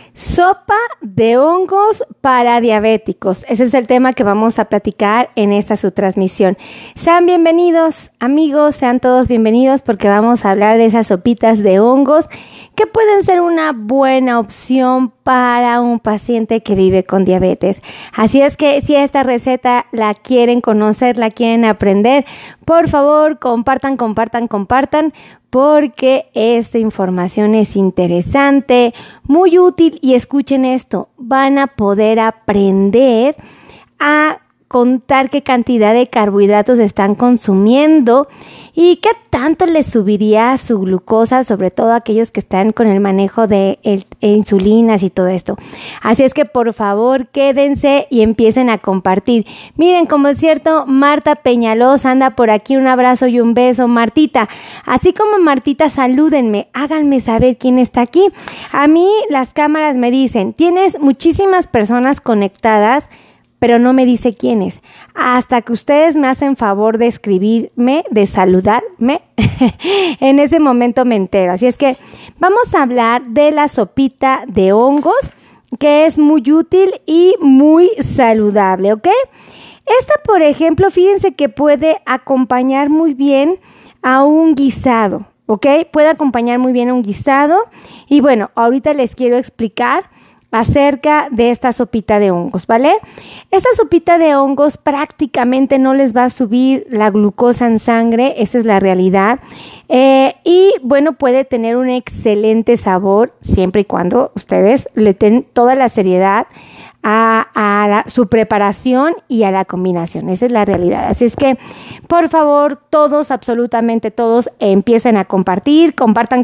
Sopa de hongos para diabéticos. Ese es el tema que vamos a platicar en esta su transmisión. Sean bienvenidos, amigos, sean todos bienvenidos porque vamos a hablar de esas sopitas de hongos que pueden ser una buena opción para un paciente que vive con diabetes. Así es que si esta receta la quieren conocer, la quieren aprender, por favor, compartan, porque esta información es interesante, muy útil y escuchen esto, van a poder aprender a contar qué cantidad de carbohidratos están consumiendo y qué tanto les subiría su glucosa, sobre todo aquellos que están con el manejo de insulinas y todo esto. Así es que por favor quédense y empiecen a compartir. Miren, como es cierto, Marta Peñalosa anda por aquí, un abrazo y un beso, Martita. Así como Martita, salúdenme, háganme saber quién está aquí. A mí las cámaras me dicen, tienes muchísimas personas conectadas, pero no me dice quiénes. Hasta que ustedes me hacen favor de escribirme, de saludarme, en ese momento me entero. Así es que vamos a hablar de la sopita de hongos, que es muy útil y muy saludable, ¿ok? Esta, por ejemplo, fíjense que puede acompañar muy bien a un guisado, ¿ok? Puede acompañar muy bien a un guisado. Y bueno, ahorita les quiero explicar acerca de esta sopita de hongos, ¿vale? Esta sopita de hongos prácticamente no les va a subir la glucosa en sangre, esa es la realidad. Y bueno, puede tener un excelente sabor siempre y cuando ustedes le den toda la seriedad a su preparación y a la combinación. Esa es la realidad. Así es que, por favor, todos, absolutamente todos, empiecen a compartir, compartan,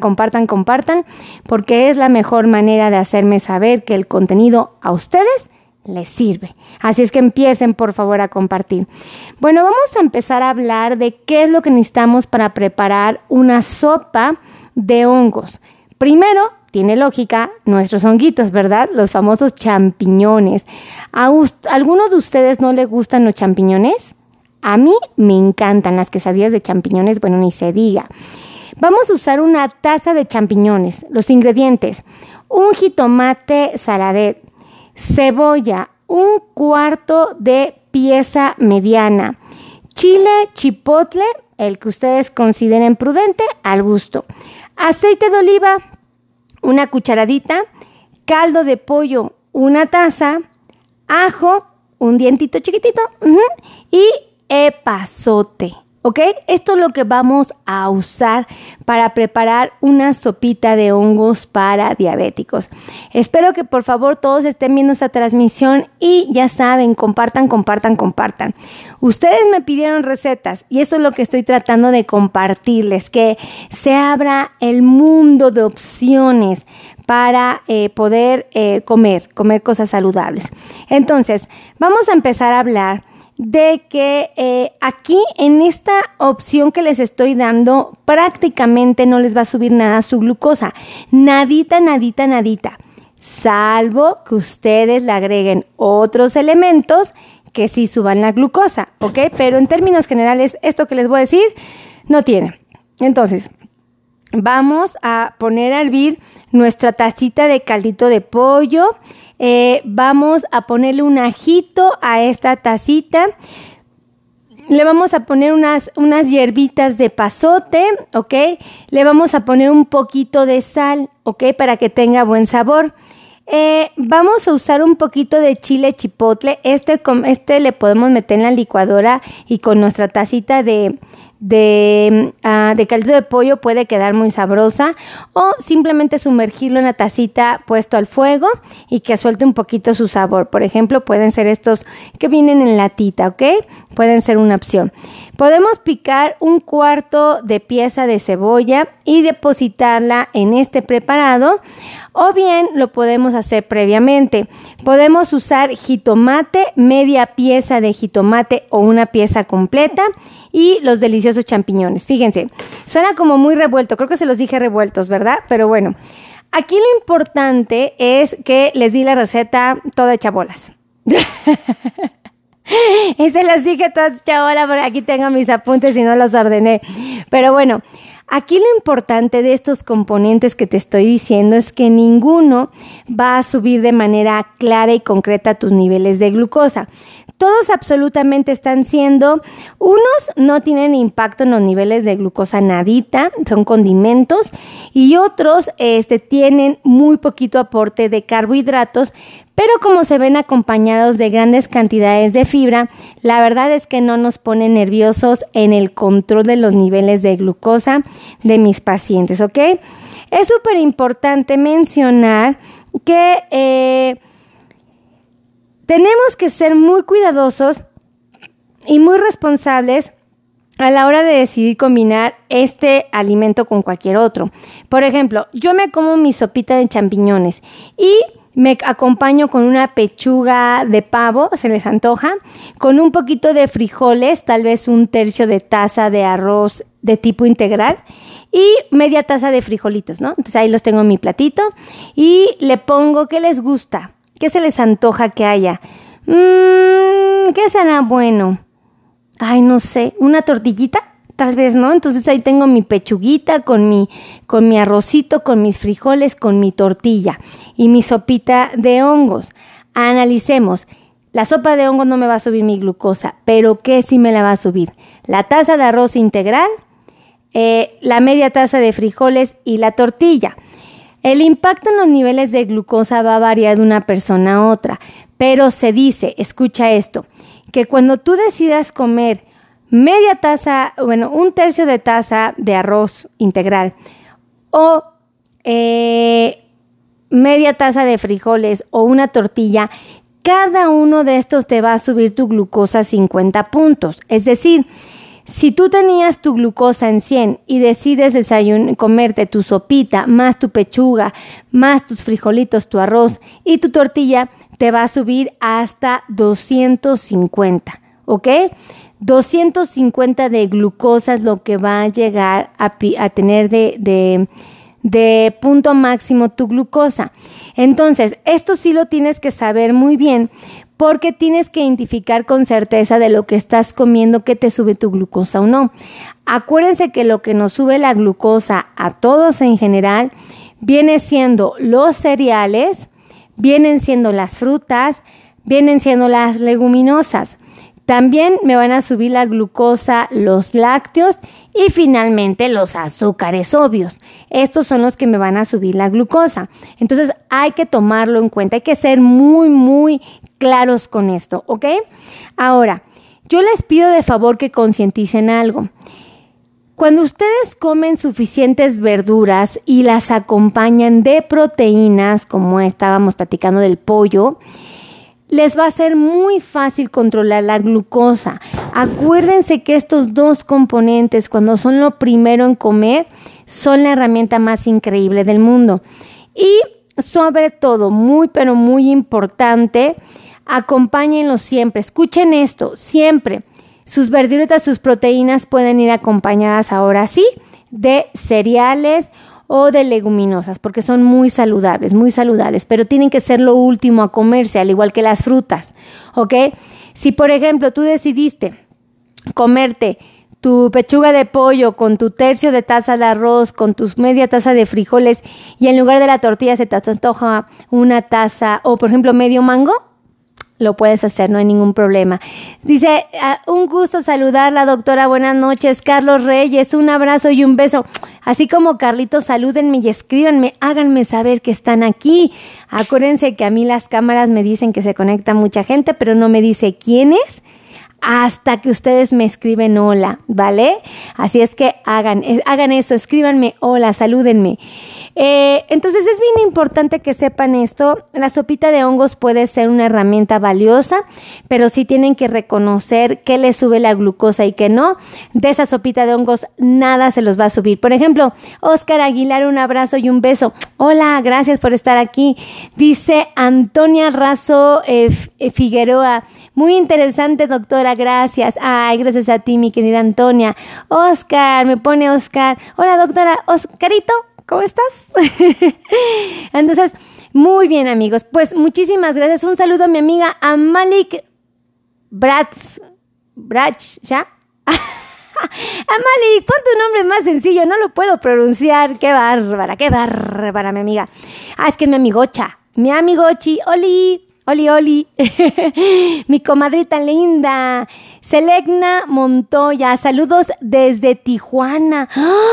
porque es la mejor manera de hacerme saber que el contenido a ustedes les sirve. Así es que empiecen, por favor, a compartir. Bueno, vamos a empezar a hablar de qué es lo que necesitamos para preparar una sopa de hongos. Primero, tiene lógica, nuestros honguitos, ¿verdad? Los famosos champiñones. ¿A alguno de ustedes no les gustan los champiñones? A mí me encantan las quesadillas de champiñones, bueno, ni se diga. Vamos a usar una taza de champiñones. Los ingredientes: un jitomate saladet, cebolla, un cuarto de pieza mediana, chile chipotle, el que ustedes consideren prudente, al gusto, aceite de oliva, una cucharadita, caldo de pollo, una taza, ajo, un dientito chiquitito y epazote, ¿ok? Esto es lo que vamos a usar para preparar una sopita de hongos para diabéticos. Espero que por favor todos estén viendo esta transmisión y ya saben, compartan. Ustedes me pidieron recetas y eso es lo que estoy tratando de compartirles, que se abra el mundo de opciones para poder comer cosas saludables. Entonces, vamos a empezar a hablar de que aquí en esta opción que les estoy dando prácticamente no les va a subir nada su glucosa, nadita, salvo que ustedes le agreguen otros elementos que sí suban la glucosa, ¿ok? Pero en términos generales, esto que les voy a decir no tiene. Entonces, vamos a poner a hervir nuestra tacita de caldito de pollo. Vamos a ponerle un ajito a esta tacita. Le vamos a poner unas hierbitas de epazote, ¿ok? Le vamos a poner un poquito de sal, ¿ok? Para que tenga buen sabor. Vamos a usar un poquito de chile chipotle. Este le podemos meter en la licuadora y con nuestra tacita de caldo de pollo puede quedar muy sabrosa, o simplemente sumergirlo en la tacita puesto al fuego y que suelte un poquito su sabor. Por ejemplo, pueden ser estos que vienen en latita, ¿ok? Pueden ser una opción. Podemos picar un cuarto de pieza de cebolla y depositarla en este preparado, o bien lo podemos hacer previamente. Podemos usar jitomate, media pieza de jitomate o una pieza completa, y los deliciosos champiñones. Fíjense, suena como muy revuelto, creo que se los dije revueltos, ¿verdad? Pero bueno, aquí lo importante es que les di la receta toda hecha bolas. Y se las dije todas hecha bolas, porque aquí tengo mis apuntes y no los ordené. Pero bueno, Aquí lo importante de estos componentes que te estoy diciendo es que ninguno va a subir de manera clara y concreta tus niveles de glucosa. Todos absolutamente están siendo, unos no tienen impacto en los niveles de glucosa nadita, son condimentos, y otros tienen muy poquito aporte de carbohidratos, pero como se ven acompañados de grandes cantidades de fibra, la verdad es que no nos pone nerviosos en el control de los niveles de glucosa de mis pacientes, ¿ok? Es súper importante mencionar que tenemos que ser muy cuidadosos y muy responsables a la hora de decidir combinar este alimento con cualquier otro. Por ejemplo, yo me como mi sopita de champiñones y me acompaño con una pechuga de pavo, se les antoja, con un poquito de frijoles, tal vez un tercio de taza de arroz de tipo integral y media taza de frijolitos, ¿no? Entonces ahí los tengo en mi platito y le pongo ¿qué les gusta? ¿Qué se les antoja que haya? ¿Qué será bueno? Ay, no sé, ¿una tortillita? Tal vez, ¿no? Entonces ahí tengo mi pechuguita con mi arrocito, con mis frijoles, con mi tortilla y mi sopita de hongos. Analicemos. La sopa de hongos no me va a subir mi glucosa, pero ¿qué sí me la va a subir? La taza de arroz integral, la media taza de frijoles y la tortilla. El impacto en los niveles de glucosa va a variar de una persona a otra, pero se dice, escucha esto, que cuando tú decidas comer un tercio de taza de arroz integral o media taza de frijoles o una tortilla, cada uno de estos te va a subir tu glucosa 50 puntos. Es decir, si tú tenías tu glucosa en 100 y decides comerte tu sopita, más tu pechuga, más tus frijolitos, tu arroz y tu tortilla, te va a subir hasta 250, ¿ok? 250 de glucosa es lo que va a llegar a tener de punto máximo tu glucosa. Entonces, esto sí lo tienes que saber muy bien porque tienes que identificar con certeza de lo que estás comiendo que te sube tu glucosa o no. Acuérdense que lo que nos sube la glucosa a todos en general viene siendo los cereales, vienen siendo las frutas, vienen siendo las leguminosas. También me van a subir la glucosa los lácteos y finalmente los azúcares obvios. Estos son los que me van a subir la glucosa. Entonces hay que tomarlo en cuenta, hay que ser muy, muy claros con esto, ¿ok? Ahora, yo les pido de favor que concienticen algo. Cuando ustedes comen suficientes verduras y las acompañan de proteínas, como estábamos platicando del pollo, les va a ser muy fácil controlar la glucosa. Acuérdense que estos dos componentes, cuando son lo primero en comer, son la herramienta más increíble del mundo. Y sobre todo, muy pero muy importante, acompáñenlos siempre. Escuchen esto, siempre. Sus verduritas, sus proteínas pueden ir acompañadas ahora sí de cereales o de leguminosas, porque son muy saludables, pero tienen que ser lo último a comerse, al igual que las frutas, ¿ok? Si, por ejemplo, tú decidiste comerte tu pechuga de pollo con tu tercio de taza de arroz, con tus media taza de frijoles, y en lugar de la tortilla se te antoja una taza, o por ejemplo medio mango, lo puedes hacer, no hay ningún problema. Dice, un gusto saludarla, doctora, buenas noches, Carlos Reyes, un abrazo y un beso. Así como Carlitos, salúdenme y escríbanme, háganme saber que están aquí. Acuérdense que a mí las cámaras me dicen que se conecta mucha gente, pero no me dice quién es hasta que ustedes me escriben hola, ¿vale? Así es que hagan eso, escríbanme hola, salúdenme. Entonces es bien importante que sepan esto. La sopita de hongos puede ser una herramienta valiosa, pero sí tienen que reconocer qué les sube la glucosa y qué no. De esa sopita de hongos nada se los va a subir. Por ejemplo, Oscar Aguilar, un abrazo y un beso. Hola, gracias por estar aquí. Dice Antonia Razo Figueroa, muy interesante, doctora, gracias. Ay, gracias a ti, mi querida Antonia. Oscar, me pone Oscar. Hola, doctora. Oscarito, ¿cómo estás? Entonces, muy bien, amigos. Pues muchísimas gracias. Un saludo a mi amiga Amalik Brach, ¿ya? Amali, pon tu nombre más sencillo, no lo puedo pronunciar. Qué bárbara, mi amiga. Es que es mi amigocha, mi amigochi, Oli, Oli, Oli. Mi comadrita linda, Selegna Montoya, saludos desde Tijuana.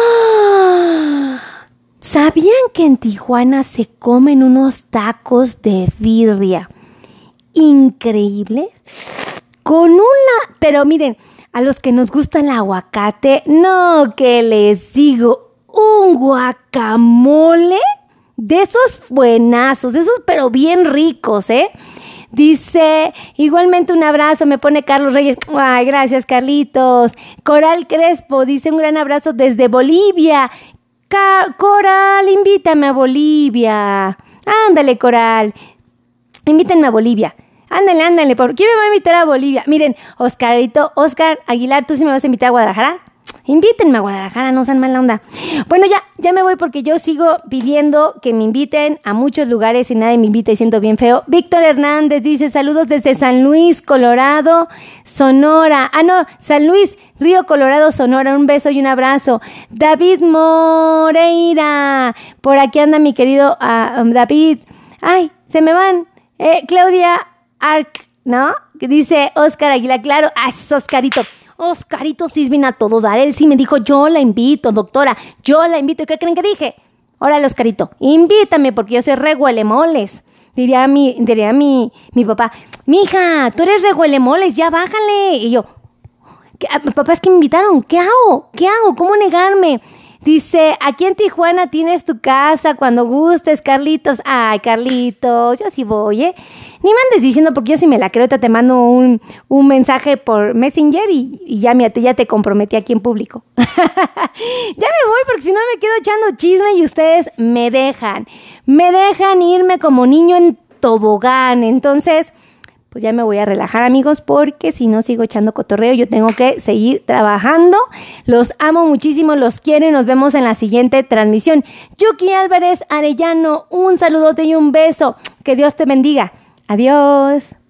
¿Sabían que en Tijuana se comen unos tacos de birria? Increíble. Pero miren, a los que nos gusta el aguacate, no, que les digo, un guacamole de esos buenazos, de esos pero bien ricos, ¿eh? Dice, igualmente un abrazo, me pone Carlos Reyes. Ay, gracias, Carlitos. Coral Crespo dice, un gran abrazo desde Bolivia. Coral, invítame a Bolivia. Ándale, Coral, invítenme a Bolivia. Ándale, ¿por qué me va a invitar a Bolivia? Miren, Oscar Aguilar, ¿tú sí me vas a invitar a Guadalajara? Invítenme a Guadalajara, no sean mala onda. Bueno, ya me voy porque yo sigo pidiendo que me inviten a muchos lugares y nadie me invita y siento bien feo. Víctor Hernández dice, saludos desde San Luis, Colorado, Sonora. San Luis, Río Colorado, Sonora. Un beso y un abrazo. David Moreira, por aquí anda mi querido David. Ay, se me van. Claudia Arc, ¿no? Que dice Oscar Aguilar, claro, es Oscarito sí vino a todo dar. Él sí me dijo, yo la invito, doctora, yo la invito. ¿Y qué creen que dije? Órale, Oscarito, invítame porque yo soy re huelemoles. Diría mi papá, mija, tú eres re huelemoles, ya bájale. Y yo, papá, es que me invitaron, ¿qué hago? ¿Cómo negarme? Dice, aquí en Tijuana tienes tu casa cuando gustes, Carlitos. Ay, Carlitos, yo sí voy, ¿eh? Ni me andes diciendo porque yo sí me la creo, te mando un mensaje por Messenger y ya te comprometí aquí en público. Ya me voy porque si no me quedo echando chisme y ustedes me dejan irme como niño en tobogán. Entonces, pues ya me voy a relajar, amigos, porque si no sigo echando cotorreo, yo tengo que seguir trabajando. Los amo muchísimo, los quiero y nos vemos en la siguiente transmisión. Yuki Álvarez Arellano, un saludote y un beso. Que Dios te bendiga. Adiós.